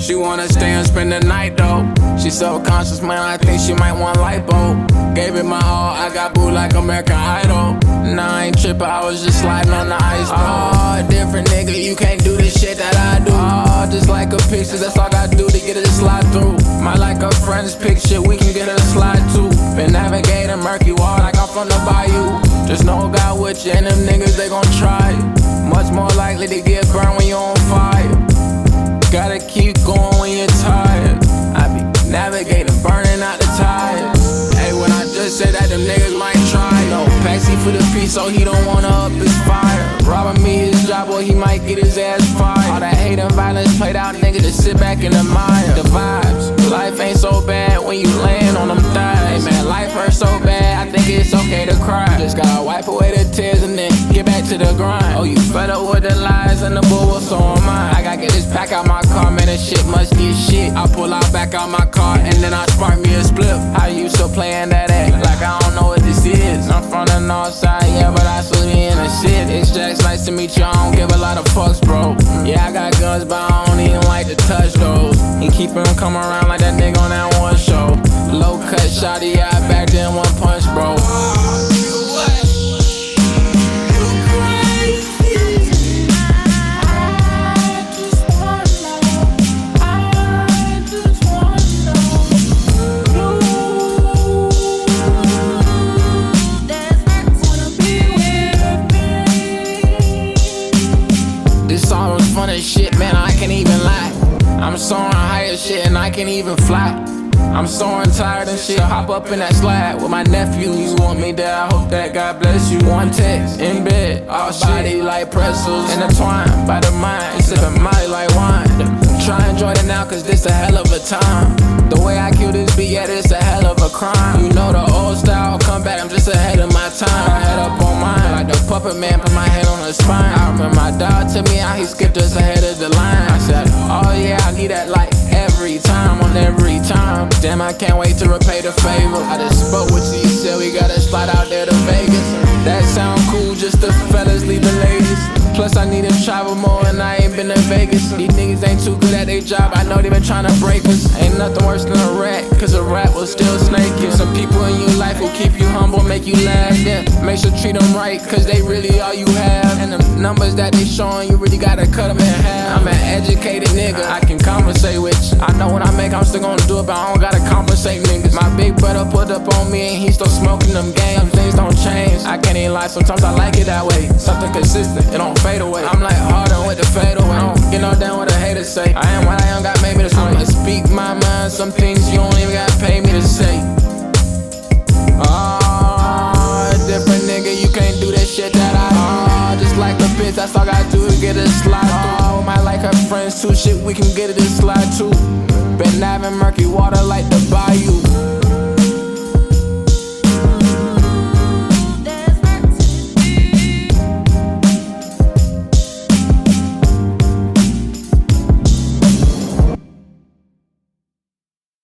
She wanna stay and spend the night though. She self-conscious, man, I think she might want lipo. Gave it my all, I got boo like American Idol. Nah, I ain't trippin', I was just sliding on the ice though. Oh, different nigga, you can't do this shit that I do. Oh, just like a picture, that's all I gotta do to get it to slide through. Might like a friend's picture, we can get her to slide too. Been navigating murky water like I'm from the bayou. Just know God with you and them niggas, they gon' try it. Much more likely to get burned when you're on fire. Gotta keep going when you're tired. I be navigating, burning out the tires. Hey, when I just said that, them niggas might try. No, Paxi for the peace, so he don't wanna up his fire. Robbing me his job, or he might get his ass fired. All that hate and violence played out, nigga, just sit back and admire the vibes. Life ain't so bad when you land on them thighs. Hey man, life hurts so bad, I think it's okay to cry. Just gotta wipe away the tears and then get back to the grind. Oh, you fed up with the lies and the bull, so am I. I gotta get this pack out my car, man, this shit must get shit. I pull out back out my car and then I spark me a spliff. How you still playing that act like I don't know what this is? I'm from the north side, yeah, but I still be in the shit. It's Jax, nice to meet you, I don't give a lot of fucks, bro. Yeah, I got guns, but I don't even like to touch those. And keep him come around like that nigga on that one show. Low cut shotty, I back then one punch, bro. This song was fun as shit, man, I can't even lie. I'm soaring higher shit and I can't even fly. I'm soaring tired and shit, hop up in that slide with my nephew. You want me there, I hope that God bless you. One text, in bed, all body like pretzels, intertwined by the mind, sipping Molly like wine. Try and enjoy it now, cause this a hell of a time. The way I kill this beat, yeah, this a hell of a crime. You know the old style, come back, I'm just ahead of my time. I head up on mine, like the puppet man, put my head on his spine. I remember my dog took me out, he skipped us ahead of the line. I said, oh yeah, I need that like every time, on every time. Damn, I can't wait to repay the favor. I just spoke with you, said we gotta slide out there to Vegas. That sound cool, just the fellas leave the ladies. Plus I need to travel more and I ain't been to Vegas. These niggas ain't too good at their job, I know they been tryna break us. Ain't nothing worse than a rat, cause a rat will still snake you. Some people in your life will keep you humble, make you laugh. Then make sure treat them right, cause they really all you have. And the numbers that they showing, you really gotta cut them in half. I'm an educated nigga, I can conversate with you. I know when I make, I'm still gonna do it, but I don't gotta compensate niggas. My big brother put up on me and he still smoking them games. Things don't change, I can't even lie, sometimes I like it that way. Something consistent, it don't fade away. I'm like Harden with the fade away. I don't get no down what the haters say. I am what I am, God made me this way. I'ma speak my mind, some things you don't even gotta pay me to say. Oh, different nigga, you can't do that shit that I do. Oh, just like a bitch, that's all I gotta do to get it to slide through. Oh, might like her friends too, shit, we can get it to slide too. Been having murky water like the bayou.